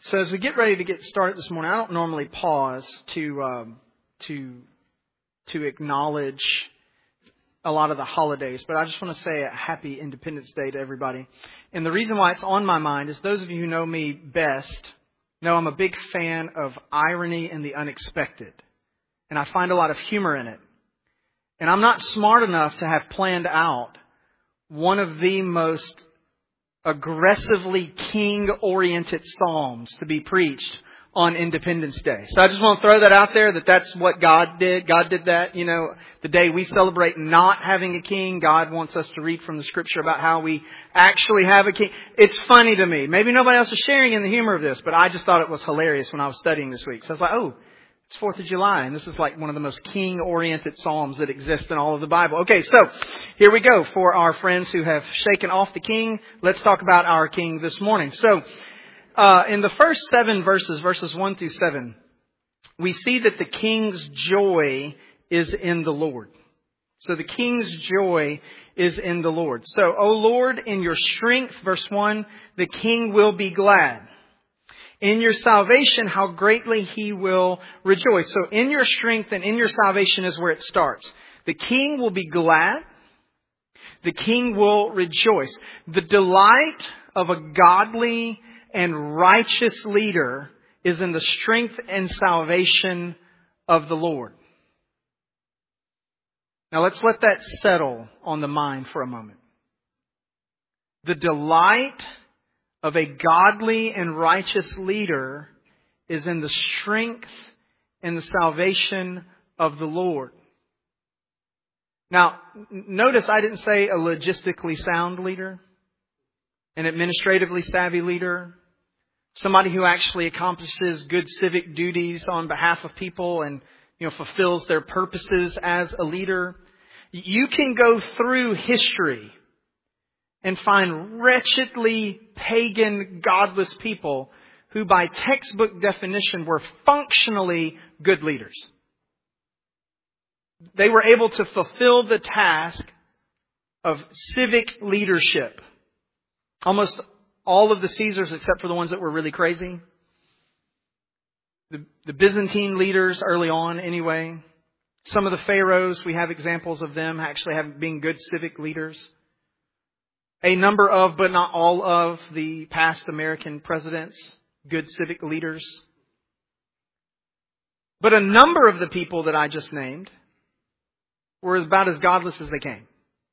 So as we get ready to get started this morning, I don't normally pause to acknowledge a lot of the holidays, but I just want to say a happy Independence Day to everybody. And the reason why it's on my mind is those of you who know me best know I'm a big fan of irony and the unexpected. And I find a lot of humor in it. And I'm not smart enough to have planned out one of the most aggressively king-oriented psalms to be preached on Independence Day. So I just want to throw that out there, that's what God did. God did that. You know, the day we celebrate not having a king, God wants us to read from the Scripture about how we actually have a king. It's funny to me. Maybe nobody else is sharing in the humor of this, but I just thought it was hilarious when I was studying this week. So I was like, oh, it's 4th of July, and this is like one of the most king-oriented psalms that exist in all of the Bible. Okay, so here we go. For our friends who have shaken off the king, let's talk about our king this morning. So, in the first 7 verses, verses 1 through 7, we see that the king's joy is in the Lord. So the king's joy is in the Lord. So, O Lord, in your strength, verse 1, the king will be glad. In your salvation, how greatly he will rejoice. So in your strength and in your salvation is where it starts. The king will be glad. The king will rejoice. The delight of a godly and righteous leader is in the strength and salvation of the Lord. Now let's let that settle on the mind for a moment. The delight of a godly and righteous leader is in the strength and the salvation of the Lord. Now, notice I didn't say a logistically sound leader, an administratively savvy leader, somebody who actually accomplishes good civic duties on behalf of people and, fulfills their purposes as a leader. You can go through history and find wretchedly pagan, godless people who by textbook definition were functionally good leaders. They were able to fulfill the task of civic leadership. Almost all of the Caesars, except for the ones that were really crazy. The Byzantine leaders early on anyway. Some of the pharaohs, we have examples of them actually being good civic leaders. A number of, but not all of, the past American presidents, good civic leaders. But a number of the people that I just named were about as godless as they came.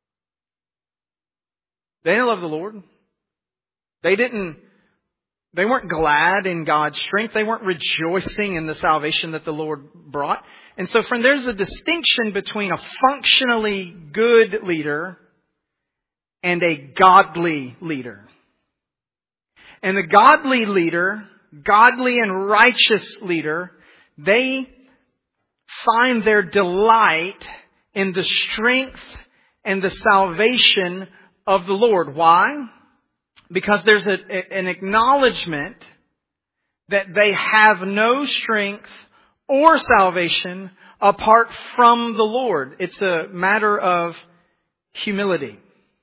They didn't love the Lord. They weren't glad in God's strength. They weren't rejoicing in the salvation that the Lord brought. And so, friend, there's a distinction between a functionally good leader and a godly leader. And the godly leader, godly and righteous leader, they find their delight in the strength and the salvation of the Lord. Why? Because there's an acknowledgement that they have no strength or salvation apart from the Lord. It's a matter of humility.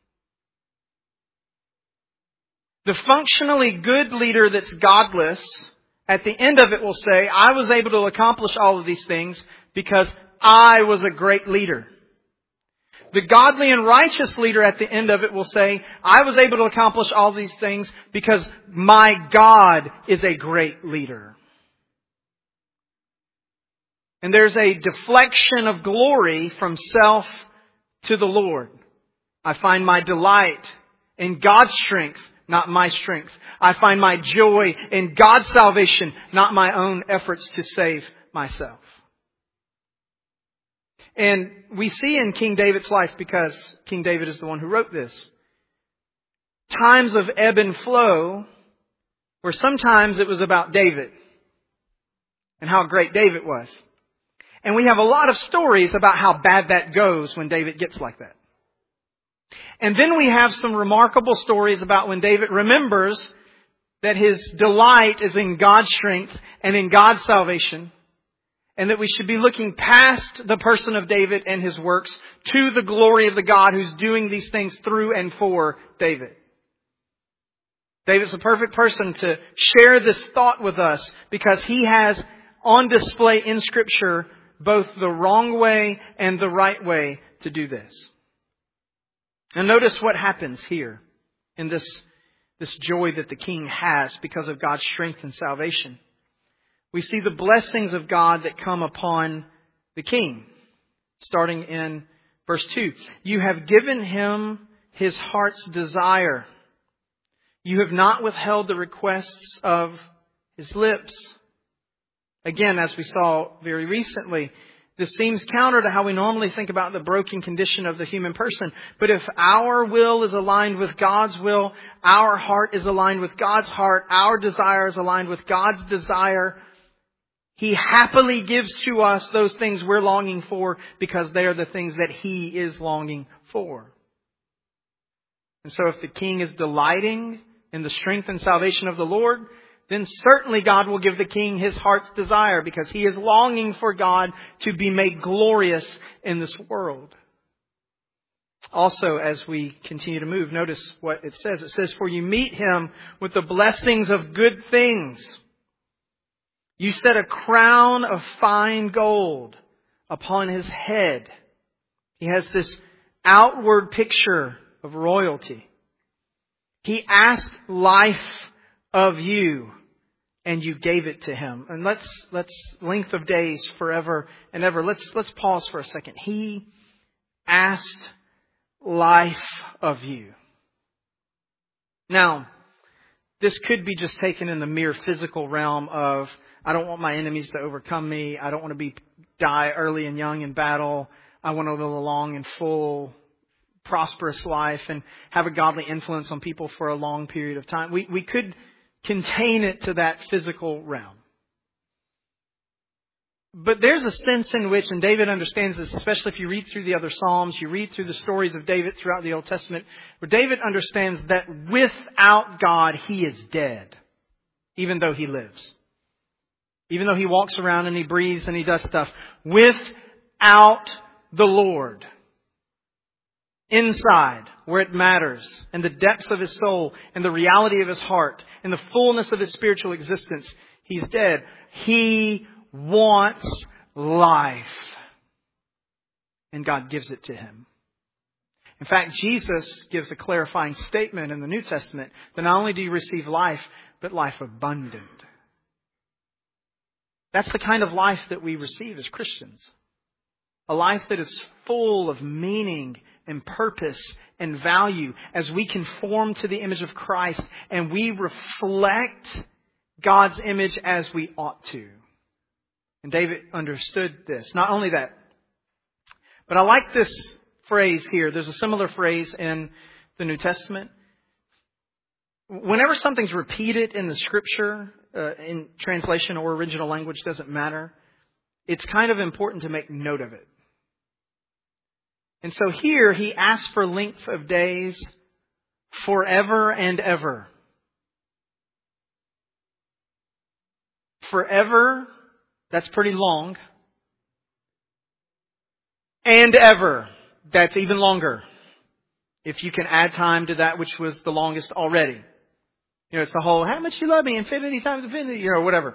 The functionally good leader that's godless, at the end of it will say, I was able to accomplish all of these things because I was a great leader. The godly and righteous leader at the end of it will say, I was able to accomplish all these things because my God is a great leader. And there's a deflection of glory from self to the Lord. I find my delight in God's strength, not my strength. I find my joy in God's salvation, not my own efforts to save myself. And we see in King David's life, because King David is the one who wrote this, times of ebb and flow where sometimes it was about David and how great David was. And we have a lot of stories about how bad that goes when David gets like that. And then we have some remarkable stories about when David remembers that his delight is in God's strength and in God's salvation. And that we should be looking past the person of David and his works to the glory of the God who's doing these things through and for David. David's the perfect person to share this thought with us because he has on display in Scripture both the wrong way and the right way to do this. And notice what happens here in this joy that the king has because of God's strength and salvation. We see the blessings of God that come upon the king, starting in verse 2. You have given him his heart's desire. You have not withheld the requests of his lips. Again, as we saw very recently, this seems counter to how we normally think about the broken condition of the human person. But if our will is aligned with God's will, our heart is aligned with God's heart, our desire is aligned with God's desire, He happily gives to us those things we're longing for because they are the things that He is longing for. And so if the king is delighting in the strength and salvation of the Lord, then certainly God will give the king his heart's desire because he is longing for God to be made glorious in this world. Also, as we continue to move, notice what it says. It says, for you meet him with the blessings of good things. You set a crown of fine gold upon his head. He has this outward picture of royalty. He asked life of you, and you gave it to him. And let's length of days forever and ever. Let's pause for a second. He asked life of you. Now, this could be just taken in the mere physical realm of, I don't want my enemies to overcome me. I don't want to die early and young in battle. I want to live a long and full, prosperous life and have a godly influence on people for a long period of time. We could contain it to that physical realm. But there's a sense in which, and David understands this, especially if you read through the other Psalms, you read through the stories of David throughout the Old Testament, where David understands that without God, he is dead, even though he lives. Even though he walks around and he breathes and he does stuff. Without the Lord, inside, where it matters, and the depths of his soul, and the reality of his heart, and the fullness of his spiritual existence, he's dead. He wants life. And God gives it to him. In fact, Jesus gives a clarifying statement in the New Testament that not only do you receive life, but life abundant. That's the kind of life that we receive as Christians. A life that is full of meaning and purpose and value as we conform to the image of Christ and we reflect God's image as we ought to. And David understood this. Not only that, but I like this phrase here. There's a similar phrase in the New Testament. Whenever something's repeated in the Scripture, in translation or original language, doesn't matter. It's kind of important to make note of it. And so here he asks for length of days forever and ever. Forever, that's pretty long. And ever, that's even longer. If you can add time to that which was the longest already. You know, it's the whole, how much you love me, infinity times infinity, whatever.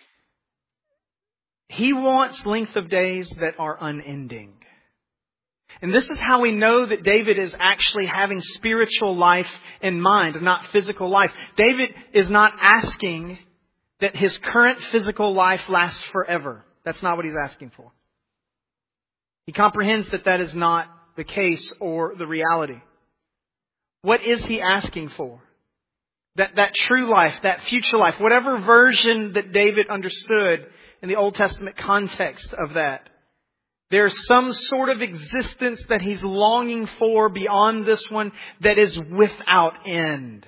He wants length of days that are unending. And this is how we know that David is actually having spiritual life in mind, not physical life. David is not asking that his current physical life lasts forever. That's not what he's asking for. He comprehends that that is not the case or the reality. What is he asking for? That true life, that future life, whatever version that David understood in the Old Testament context of that. There's some sort of existence that he's longing for beyond this one that is without end.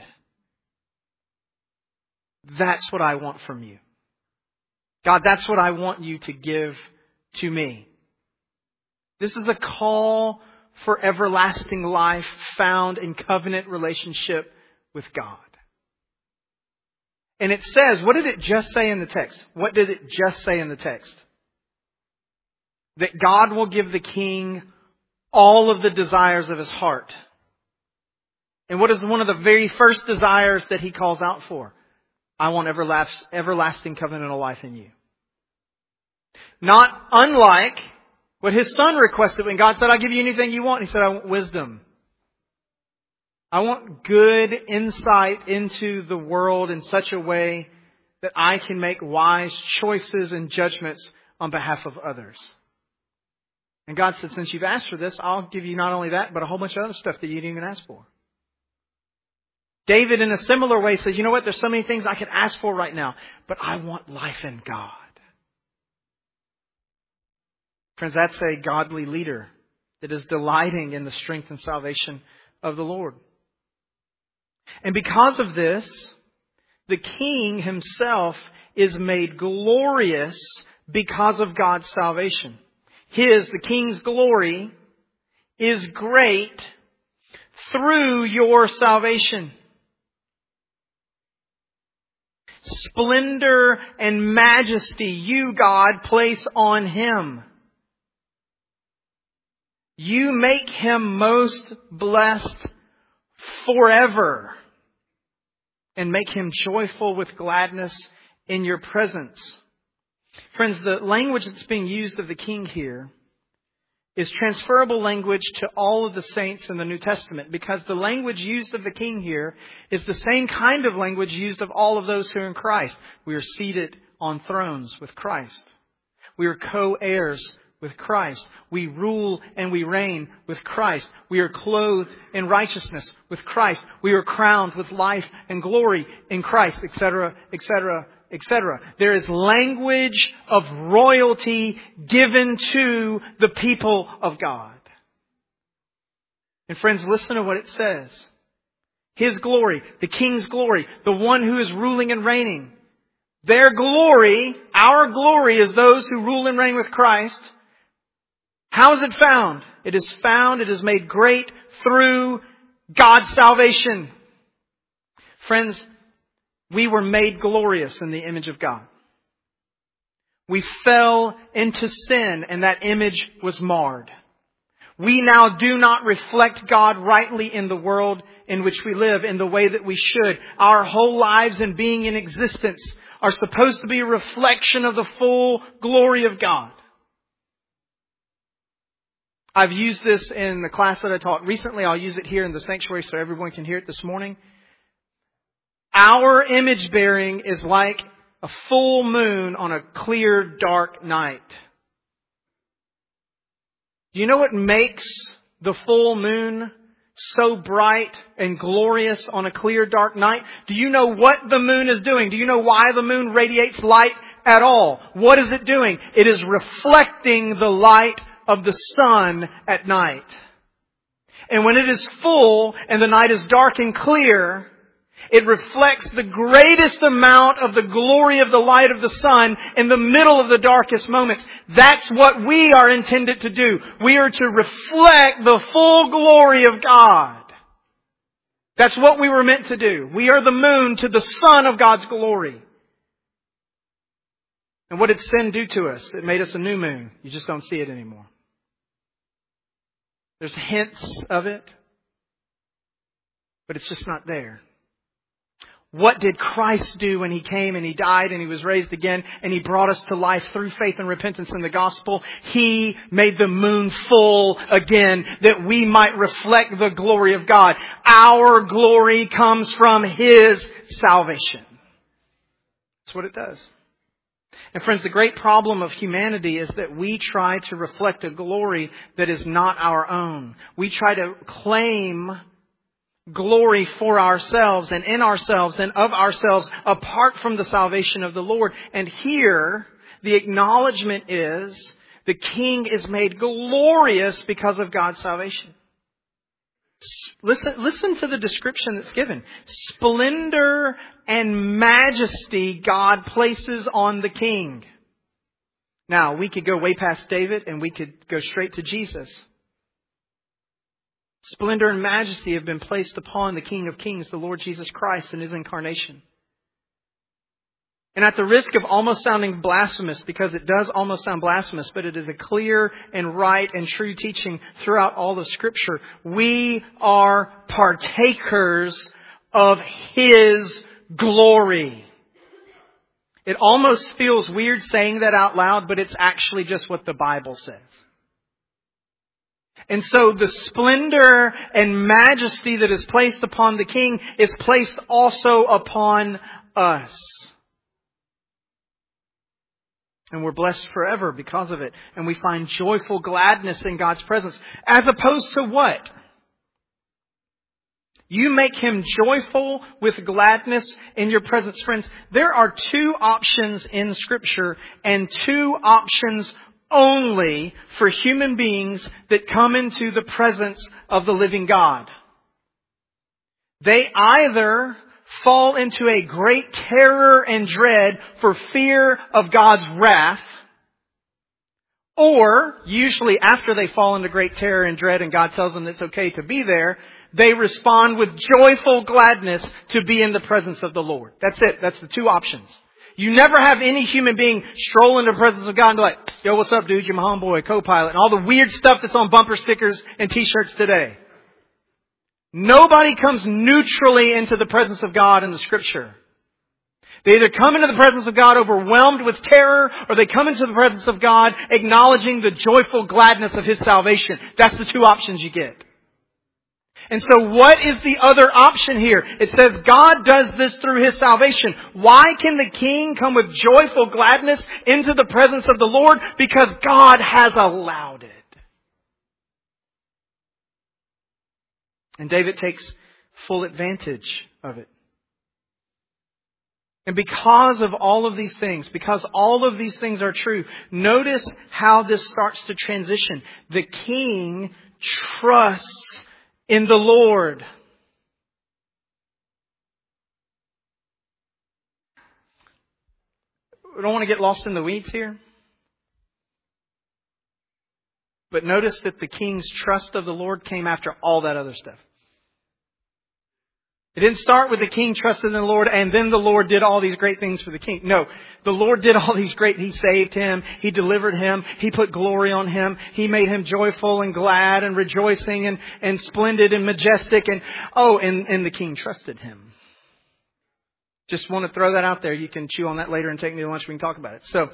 That's what I want from you. God, that's what I want you to give to me. This is a call for everlasting life found in covenant relationship with God. And it says, what did it just say in the text? What did it just say in the text? That God will give the king all of the desires of his heart. And what is one of the very first desires that He calls out for? I want everlasting covenantal life in you. Not unlike what His Son requested when God said, I'll give you anything you want. He said, I want wisdom. I want good insight into the world in such a way that I can make wise choices and judgments on behalf of others. And God said, since you've asked for this, I'll give you not only that, but a whole bunch of other stuff that you didn't even ask for. David, in a similar way, says, you know what? There's so many things I could ask for right now, but I want life in God. Friends, that's a godly leader that is delighting in the strength and salvation of the Lord. And because of this, the King Himself is made glorious because of God's salvation. The King's glory, is great through your salvation. Splendor and majesty you, God, place on Him. You make Him most blessed forever and make Him joyful with gladness in your presence. Friends, the language that's being used of the King here is transferable language to all of the saints in the New Testament, because the language used of the King here is the same kind of language used of all of those who are in Christ. We are seated on thrones with Christ. We are co-heirs with Christ. We rule and we reign with Christ. We are clothed in righteousness with Christ. We are crowned with life and glory in Christ, etc., etc., etc. There is language of royalty given to the people of God. And friends, listen to what it says. His glory, the King's glory, the one who is ruling and reigning. Their glory, our glory, is those who rule and reign with Christ. How is it found? It is made great through God's salvation. Friends, we were made glorious in the image of God. We fell into sin and that image was marred. We now do not reflect God rightly in the world in which we live in the way that we should. Our whole lives and being in existence are supposed to be a reflection of the full glory of God. I've used this in the class that I taught recently. I'll use it here in the sanctuary so everyone can hear it this morning. Our image bearing is like a full moon on a clear, dark night. Do you know what makes the full moon so bright and glorious on a clear, dark night? Do you know what the moon is doing? Do you know why the moon radiates light at all? What is it doing? It is reflecting the light of the sun at night. And when it is full and the night is dark and clear, it reflects the greatest amount of the glory of the light of the sun in the middle of the darkest moments. That's what we are intended to do. We are to reflect the full glory of God. That's what we were meant to do. We are the moon to the sun of God's glory. And what did sin do to us? It made us a new moon. You just don't see it anymore. There's hints of it, but it's just not there. What did Christ do when He came and He died and He was raised again and He brought us to life through faith and repentance in the gospel? He made the moon full again that we might reflect the glory of God. Our glory comes from His salvation. That's what it does. And friends, the great problem of humanity is that we try to reflect a glory that is not our own. We try to claim glory for ourselves and in ourselves and of ourselves apart from the salvation of the Lord. And here, the acknowledgement is the King is made glorious because of God's salvation. Listen to the description that's given. Splendor and majesty God places on the King. Now, we could go way past David and we could go straight to Jesus. Splendor and majesty have been placed upon the King of Kings, the Lord Jesus Christ, in His incarnation. And at the risk of almost sounding blasphemous, because it does almost sound blasphemous, but it is a clear and right and true teaching throughout all of Scripture, we are partakers of His glory. It almost feels weird saying that out loud, but it's actually just what the Bible says. And so the splendor and majesty that is placed upon the King is placed also upon us. And we're blessed forever because of it. And we find joyful gladness in God's presence. As opposed to what? You make Him joyful with gladness in your presence. Friends, there are two options in Scripture and two options only for human beings that come into the presence of the living God. They either fall into a great terror and dread for fear of God's wrath, or usually after they fall into great terror and dread and God tells them it's okay to be there, they respond with joyful gladness to be in the presence of the Lord. That's it. That's the two options. You never have any human being stroll into the presence of God and be like, yo, what's up, dude? You're my homeboy, co-pilot, and all the weird stuff that's on bumper stickers and t-shirts today. Nobody comes neutrally into the presence of God in the Scripture. They either come into the presence of God overwhelmed with terror, or they come into the presence of God acknowledging the joyful gladness of His salvation. That's the two options you get. And so what is the other option here? It says God does this through His salvation. Why can the King come with joyful gladness into the presence of the Lord? Because God has allowed it. And David takes full advantage of it. And because of all of these things, because all of these things are true, notice how this starts to transition. The King trusts in the Lord. We don't want to get lost in the weeds here. But notice that the King's trust of the Lord came after all that other stuff. It didn't start with the King trusted in the Lord and then the Lord did all these great things for the King. No, the Lord did all these great. He saved him. He delivered him. He put glory on him. He made him joyful and glad and rejoicing and splendid and majestic. And the King trusted him. Just want to throw that out there. You can chew on that later and take me to lunch. We can talk about it. So,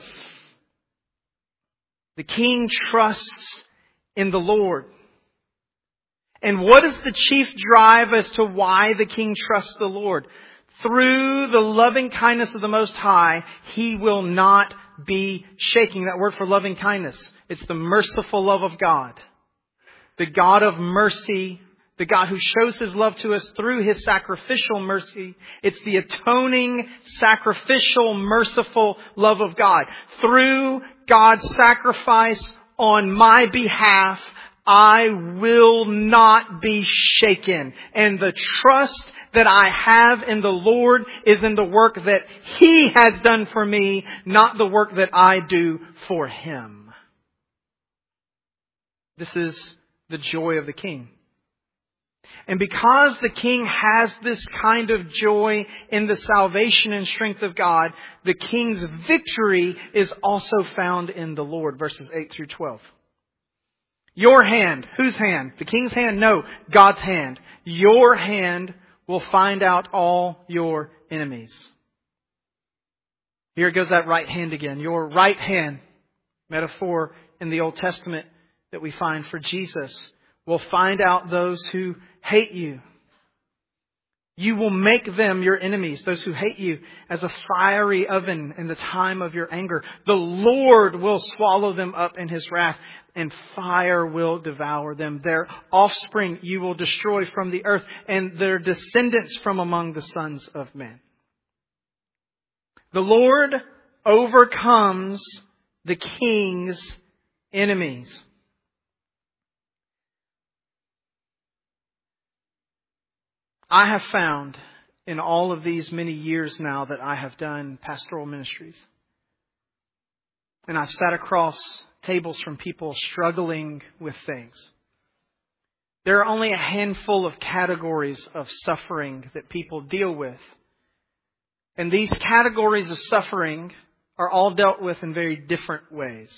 the King trusts in the Lord. And what is the chief drive as to why the King trusts the Lord? Through the loving kindness of the Most High, He will not be shaking. That word for loving kindness, it's the merciful love of God. The God of mercy, the God who shows His love to us through His sacrificial mercy. It's the atoning, sacrificial, merciful love of God. Through God's sacrifice on my behalf, I will not be shaken. And the trust that I have in the Lord is in the work that He has done for me, not the work that I do for Him. This is the joy of the King. And because the King has this kind of joy in the salvation and strength of God, the King's victory is also found in the Lord. Verses 8 through 12. Your hand. Whose hand? The King's hand? No, God's hand. Your hand will find out all your enemies. Here goes that right hand again. Your right hand, metaphor in the Old Testament that we find for Jesus, will find out those who hate you. You will make them your enemies, those who hate you, as a fiery oven in the time of your anger. The Lord will swallow them up in His wrath, and fire will devour them. Their offspring you will destroy from the earth, and their descendants from among the sons of men. The Lord overcomes the King's enemies. I have found in all of these many years now that I have done pastoral ministries, and I've sat across tables from people struggling with things. There are only a handful of categories of suffering that people deal with. And these categories of suffering are all dealt with in very different ways.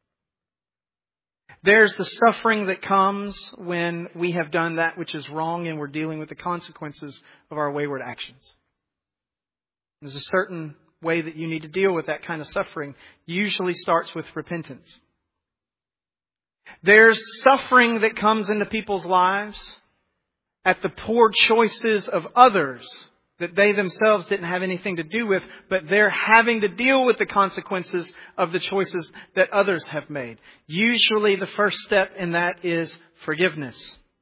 There's the suffering that comes when we have done that which is wrong and we're dealing with the consequences of our wayward actions. There's a certain way that you need to deal with that kind of suffering. Usually starts with repentance. There's suffering that comes into people's lives at the poor choices of others that they themselves didn't have anything to do with, but they're having to deal with the consequences of the choices that others have made. Usually the first step in that is forgiveness.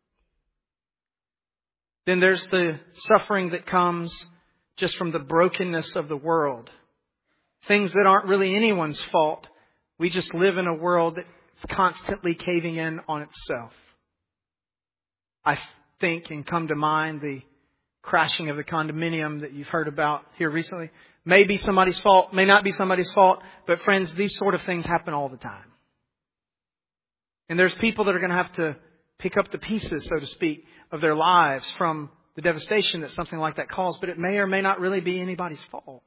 Then there's the suffering that comes just from the brokenness of the world. Things that aren't really anyone's fault. We just live in a world that's constantly caving in on itself. I think and come to mind the crashing of the condominium that you've heard about here recently. May be somebody's fault, may not be somebody's fault, but friends, these sort of things happen all the time. And there's people that are going to have to pick up the pieces, so to speak, of their lives from the devastation that something like that caused, but it may or may not really be anybody's fault.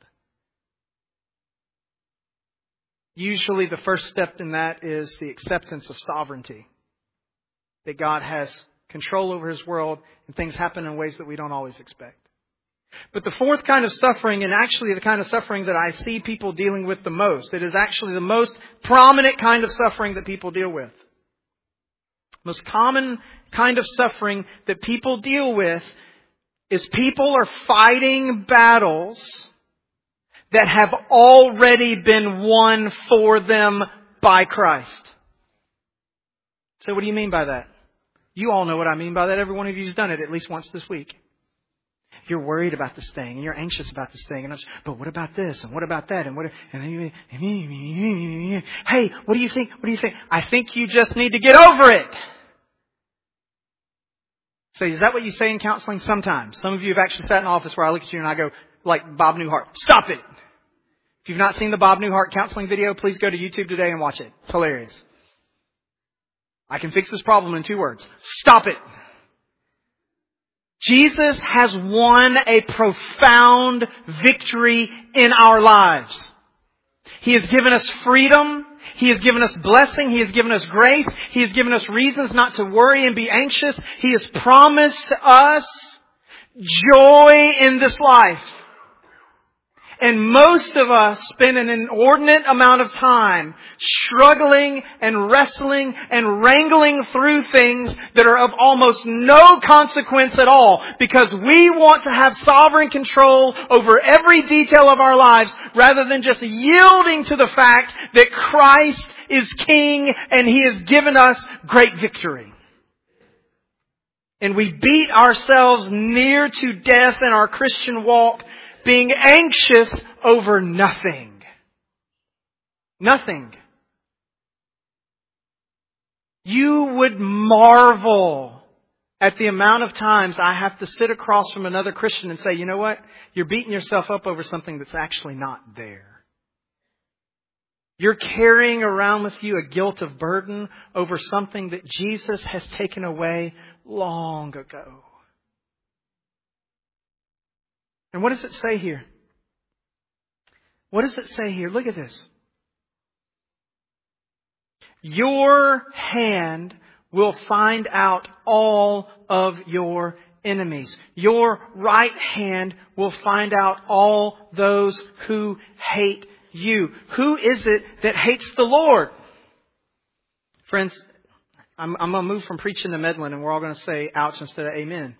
Usually the first step in that is the acceptance of sovereignty. That God has control over His world and things happen in ways that we don't always expect. But the fourth kind of suffering, and actually the kind of suffering that I see people dealing with the most, it is actually the most prominent kind of suffering that people deal with. Most common kind of suffering that people deal with is people are fighting battles that have already been won for them by Christ. So what do you mean by that? You all know what I mean by that. Every one of you has done it at least once this week. You're worried about this thing and you're anxious about this thing. But what about this? And what about that? And hey, what do you think? What do you think? I think you just need to get over it. So is that what you say in counseling? Sometimes. Some of you have actually sat in an office where I look at you and I go, like Bob Newhart, stop it. If you've not seen the Bob Newhart counseling video, please go to YouTube today and watch it. It's hilarious. I can fix this problem in 2 words. Stop it. Jesus has won a profound victory in our lives. He has given us freedom. He has given us blessing. He has given us grace. He has given us reasons not to worry and be anxious. He has promised us joy in this life. And most of us spend an inordinate amount of time struggling and wrestling and wrangling through things that are of almost no consequence at all because we want to have sovereign control over every detail of our lives rather than just yielding to the fact that Christ is King and He has given us great victory. And we beat ourselves near to death in our Christian walk being anxious over nothing. Nothing. You would marvel at the amount of times I have to sit across from another Christian and say, you know what? You're beating yourself up over something that's actually not there. You're carrying around with you a guilt of burden over something that Jesus has taken away long ago. And what does it say here? What does it say here? Look at this. Your hand will find out all of your enemies. Your right hand will find out all those who hate you. Who is it that hates the Lord? Friends, I'm going to move from preaching to meddling and we're all going to say ouch instead of amen.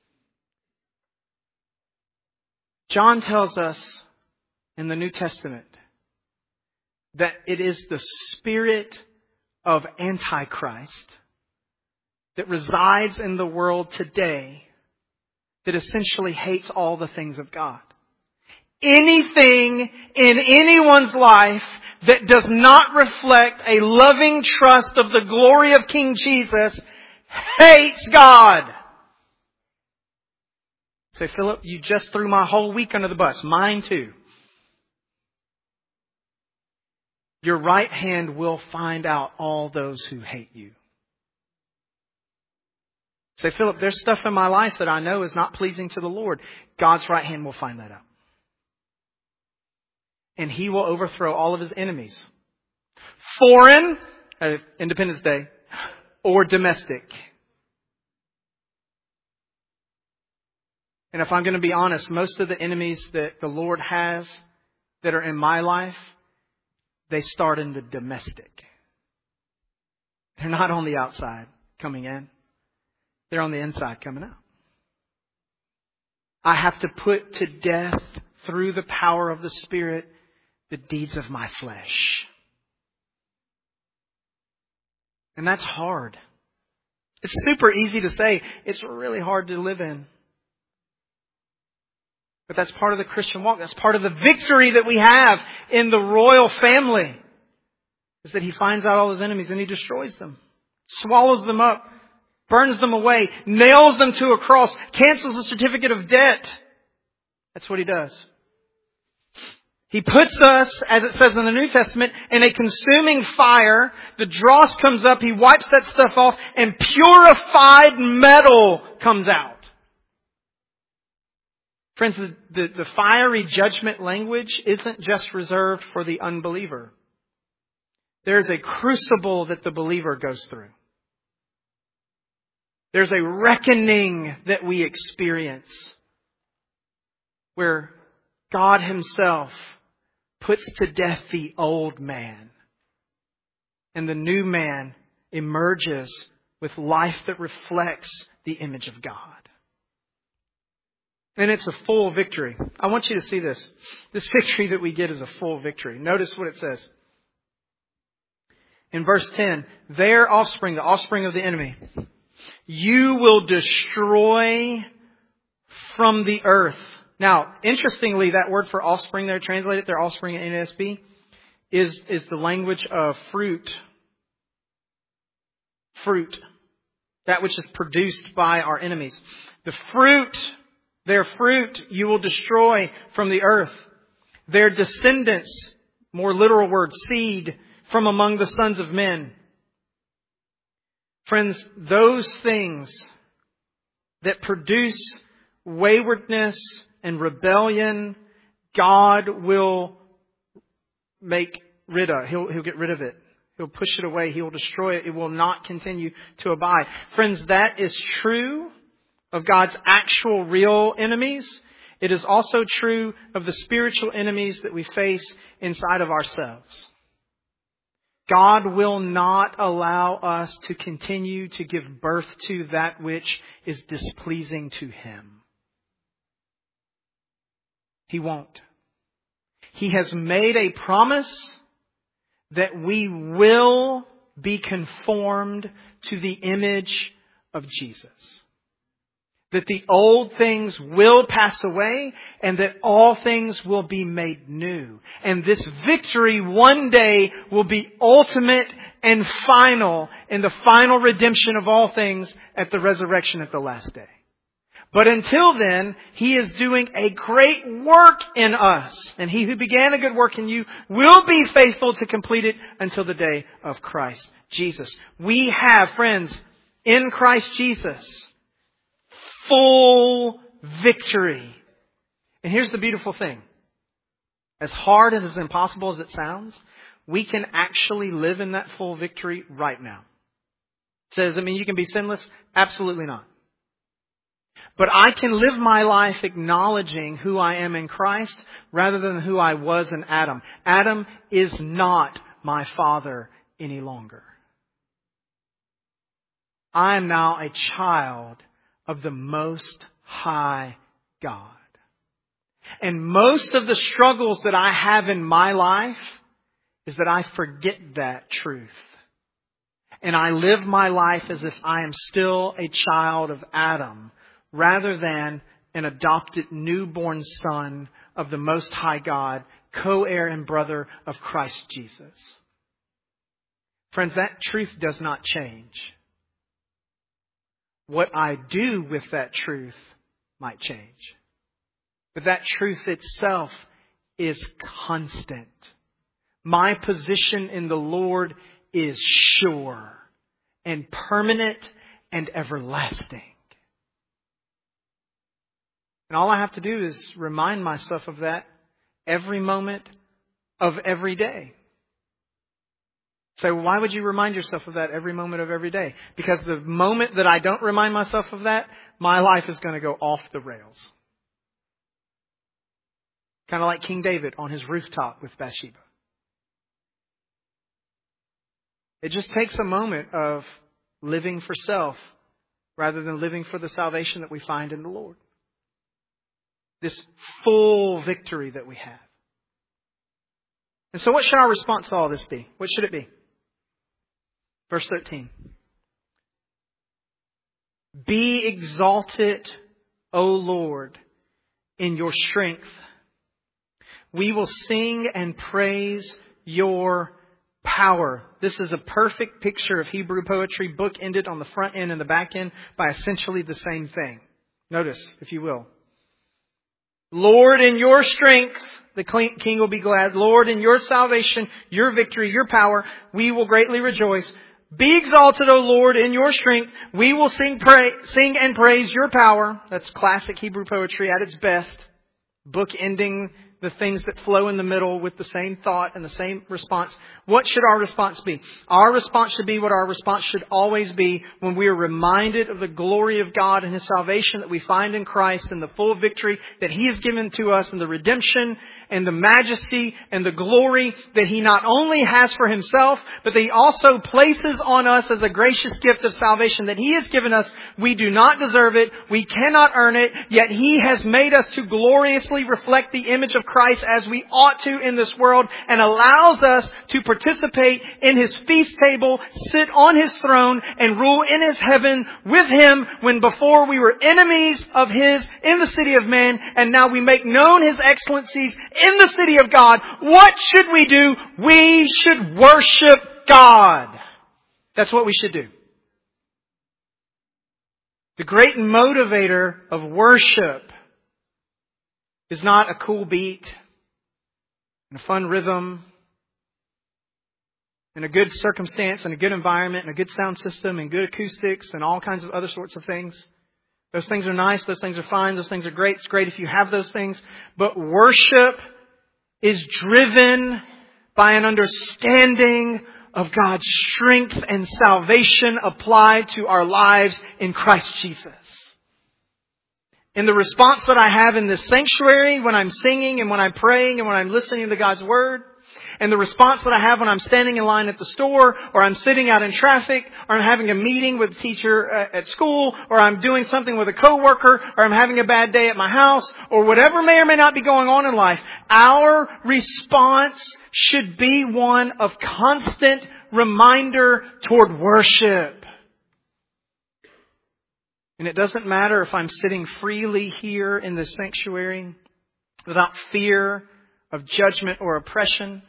John tells us in the New Testament that it is the spirit of Antichrist that resides in the world today that essentially hates all the things of God. Anything in anyone's life that does not reflect a loving trust of the glory of King Jesus hates God. Say, Philip, you just threw my whole week under the bus. Mine too. Your right hand will find out all those who hate you. Say, Philip, there's stuff in my life that I know is not pleasing to the Lord. God's right hand will find that out. and He will overthrow all of His enemies. Foreign, Independence Day, or domestic. And if I'm going to be honest, most of the enemies that the Lord has that are in my life, they start in the domestic. They're not on the outside coming in. They're on the inside coming out. I have to put to death through the power of the Spirit the deeds of my flesh. And that's hard. It's super easy to say. It's really hard to live in. But that's part of the Christian walk. That's part of the victory that we have in the royal family. Is that He finds out all His enemies and He destroys them. Swallows them up. Burns them away. Nails them to a cross. Cancels a certificate of debt. That's what He does. He puts us, as it says in the New Testament, in a consuming fire. The dross comes up. He wipes that stuff off. And purified metal comes out. Friends, the fiery judgment language isn't just reserved for the unbeliever. There's a crucible that the believer goes through. There's a reckoning that we experience where God Himself puts to death the old man. And the new man emerges with life that reflects the image of God. And it's a full victory. I want you to see this. This victory that we get is a full victory. Notice what it says. In verse 10, their offspring, the offspring of the enemy, you will destroy from the earth. Now, interestingly, that word for offspring there, translated their offspring in NASB, is the language of fruit. Fruit. That which is produced by our enemies. The fruit, their fruit, you will destroy from the earth. Their descendants, more literal word, seed, from among the sons of men. Friends, those things that produce waywardness and rebellion, God will make rid of. He'll get rid of it. He'll push it away. He will destroy it. It will not continue to abide. Friends, that is true of God's actual real enemies. It is also true of the spiritual enemies that we face inside of ourselves. God will not allow us to continue to give birth to that which is displeasing to Him. He won't. He has made a promise that we will be conformed to the image of Jesus. That the old things will pass away and that all things will be made new. And this victory one day will be ultimate and final in the final redemption of all things at the resurrection at the last day. But until then, He is doing a great work in us. And He who began a good work in you will be faithful to complete it until the day of Christ Jesus. We have, friends, in Christ Jesus, full victory. And here's the beautiful thing. As hard and as impossible as it sounds, we can actually live in that full victory right now. Does it mean you can be sinless? Absolutely not. But I can live my life acknowledging who I am in Christ rather than who I was in Adam. Adam is not my father any longer. I am now a child of the Most High God. And most of the struggles that I have in my life is that I forget that truth. And I live my life as if I am still a child of Adam rather than an adopted newborn son of the Most High God, co-heir and brother of Christ Jesus. Friends, that truth does not change. What I do with that truth might change. But that truth itself is constant. My position in the Lord is sure and permanent and everlasting. And all I have to do is remind myself of that every moment of every day. So why would you remind yourself of that every moment of every day? Because the moment that I don't remind myself of that, my life is going to go off the rails. Kind of like King David on his rooftop with Bathsheba. It just takes a moment of living for self rather than living for the salvation that we find in the Lord. This full victory that we have. And so what should our response to all this be? What should it be? Verse 13. Be exalted, O Lord, in your strength. We will sing and praise your power. This is a perfect picture of Hebrew poetry, bookended on the front end and the back end by essentially the same thing. Notice, if you will. Lord, in your strength, the king will be glad. Lord, in your salvation, your victory, your power, we will greatly rejoice. Be exalted, O Lord, in your strength. We will sing and praise your power. That's classic Hebrew poetry at its best. Bookending the things that flow in the middle with the same thought and the same response. What should our response be? Our response should be what our response should always be when we are reminded of the glory of God and His salvation that we find in Christ and the full victory that He has given to us and the redemption and the majesty and the glory that He not only has for Himself, but that He also places on us as a gracious gift of salvation that He has given us. We do not deserve it. We cannot earn it. Yet He has made us to gloriously reflect the image of Christ as we ought to in this world, and allows us to participate in His feast table, sit on His throne, and rule in His heaven with Him when before we were enemies of His in the city of man, and now we make known His excellencies in the city of God. What should we do? We should worship God. That's what we should do. The great motivator of worship is not a cool beat and a fun rhythm and a good circumstance and a good environment and a good sound system and good acoustics and all kinds of other sorts of things. Those things are nice. Those things are fine. Those things are great. It's great if you have those things. But worship is driven by an understanding of God's strength and salvation applied to our lives in Christ Jesus. And the response that I have in this sanctuary when I'm singing and when I'm praying and when I'm listening to God's Word, and the response that I have when I'm standing in line at the store, or I'm sitting out in traffic, or I'm having a meeting with a teacher at school, or I'm doing something with a coworker, or I'm having a bad day at my house, or whatever may or may not be going on in life, our response should be one of constant reminder toward worship. And it doesn't matter if I'm sitting freely here in this sanctuary without fear of judgment or oppression,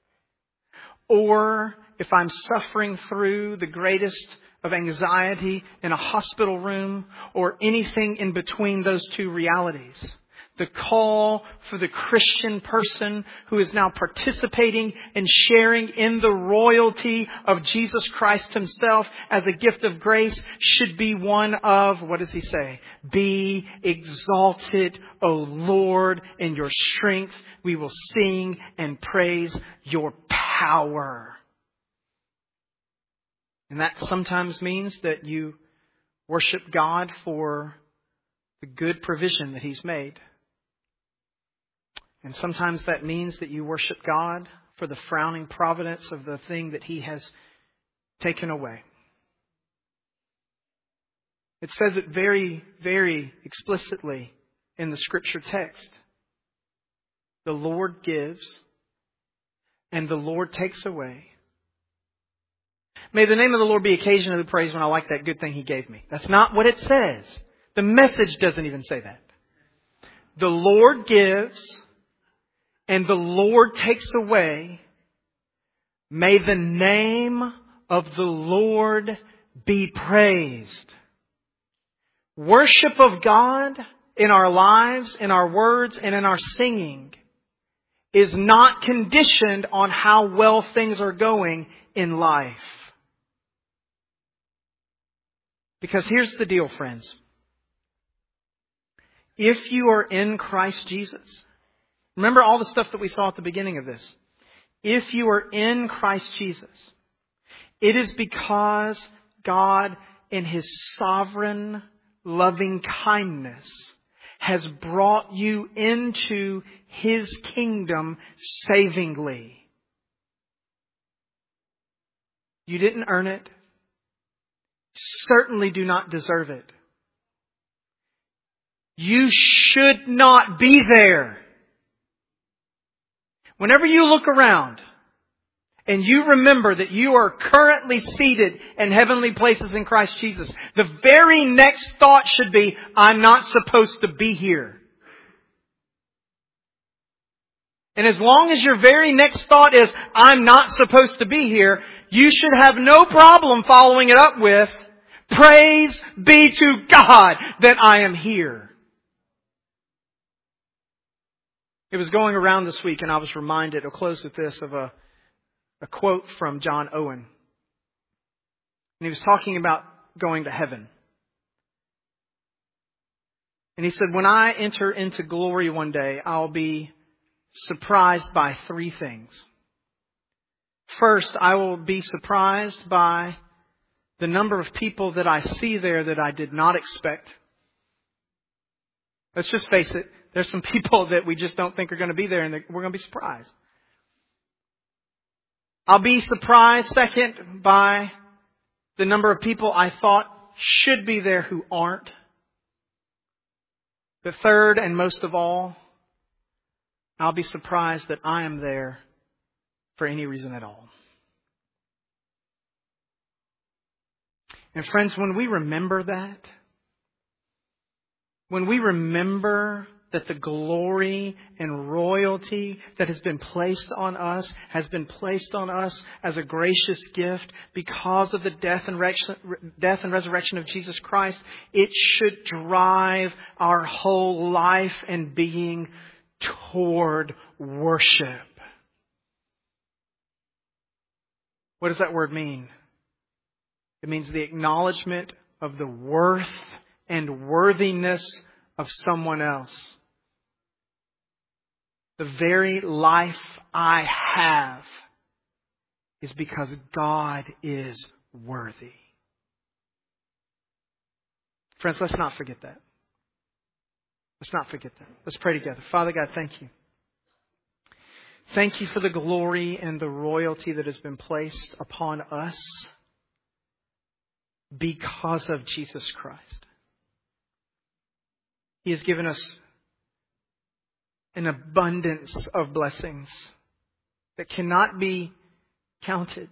or if I'm suffering through the greatest of anxiety in a hospital room, or anything in between those two realities. The call for the Christian person who is now participating and sharing in the royalty of Jesus Christ Himself as a gift of grace should be one of, what does He say? Be exalted, O Lord, in your strength. We will sing and praise your power. And that sometimes means that you worship God for the good provision that He's made. And sometimes that means that you worship God for the frowning providence of the thing that He has taken away. It says it very, very explicitly in the Scripture text. The Lord gives and the Lord takes away. May the name of the Lord be occasionally praised when I like that good thing He gave me. That's not what it says. The message doesn't even say that. The Lord gives and the Lord takes away. May the name of the Lord be praised. Worship of God in our lives, in our words, and in our singing is not conditioned on how well things are going in life. Because here's the deal, friends. If you are in Christ Jesus, remember all the stuff that we saw at the beginning of this. if you are in Christ Jesus, it is because God, in His sovereign, loving kindness, has brought you into His kingdom savingly. You didn't earn it. Certainly do not deserve it. You should not be there. Whenever you look around and you remember that you are currently seated in heavenly places in Christ Jesus, the very next thought should be, I'm not supposed to be here. And as long as your very next thought is, I'm not supposed to be here, you should have no problem following it up with, praise be to God that I am here. It was going around this week and I was reminded, I'll close with this, of a quote from John Owen. And he was talking about going to heaven. And he said, when I enter into glory one day, I'll be surprised by three things. First, I will be surprised by the number of people that I see there that I did not expect. Let's just face it. There's some people that we just don't think are going to be there, and we're going to be surprised. I'll be surprised, second, by the number of people I thought should be there who aren't. The third, and most of all, I'll be surprised that I am there for any reason at all. And friends, when we remember that, when we remember that the glory and royalty that has been placed on us has been placed on us as a gracious gift because of the death and resurrection of Jesus Christ, it should drive our whole life and being toward worship. What does that word mean? It means the acknowledgement of the worth and worthiness of someone else. The very life I have is because God is worthy. Friends, let's not forget that. Let's not forget that. Let's pray together. Father God, thank you. Thank you for the glory and the royalty that has been placed upon us because of Jesus Christ. He has given us an abundance of blessings that cannot be counted.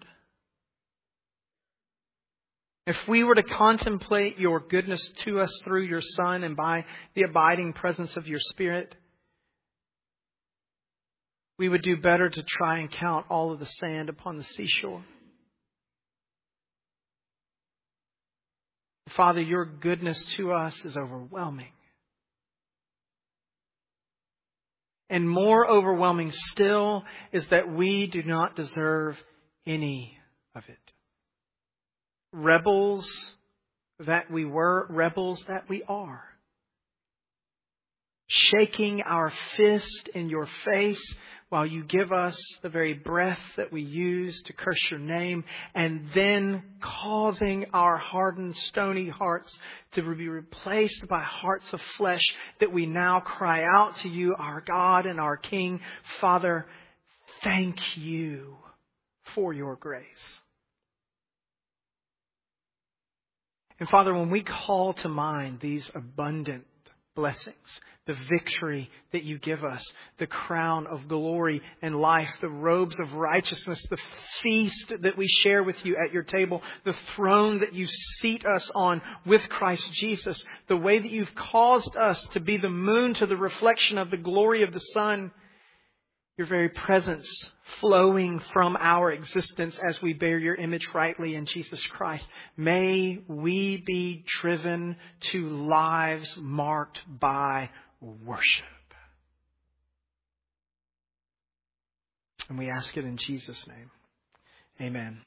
If we were to contemplate your goodness to us through your Son and by the abiding presence of your Spirit, we would do better to try and count all of the sand upon the seashore. Father, your goodness to us is overwhelming. And more overwhelming still is that we do not deserve any of it. Rebels that we were, rebels that we are. Shaking our fist in your face while you give us the very breath that we use to curse your name, and then causing our hardened, stony hearts to be replaced by hearts of flesh, that we now cry out to you, our God and our King. Father, thank you for your grace. And Father, when we call to mind these abundant blessings, the victory that you give us, the crown of glory and life, the robes of righteousness, the feast that we share with you at your table, the throne that you seat us on with Christ Jesus, the way that you've caused us to be the moon to the reflection of the glory of the sun, your very presence flowing from our existence as we bear your image rightly in Jesus Christ. May we be driven to lives marked by worship. And we ask it in Jesus' name. Amen.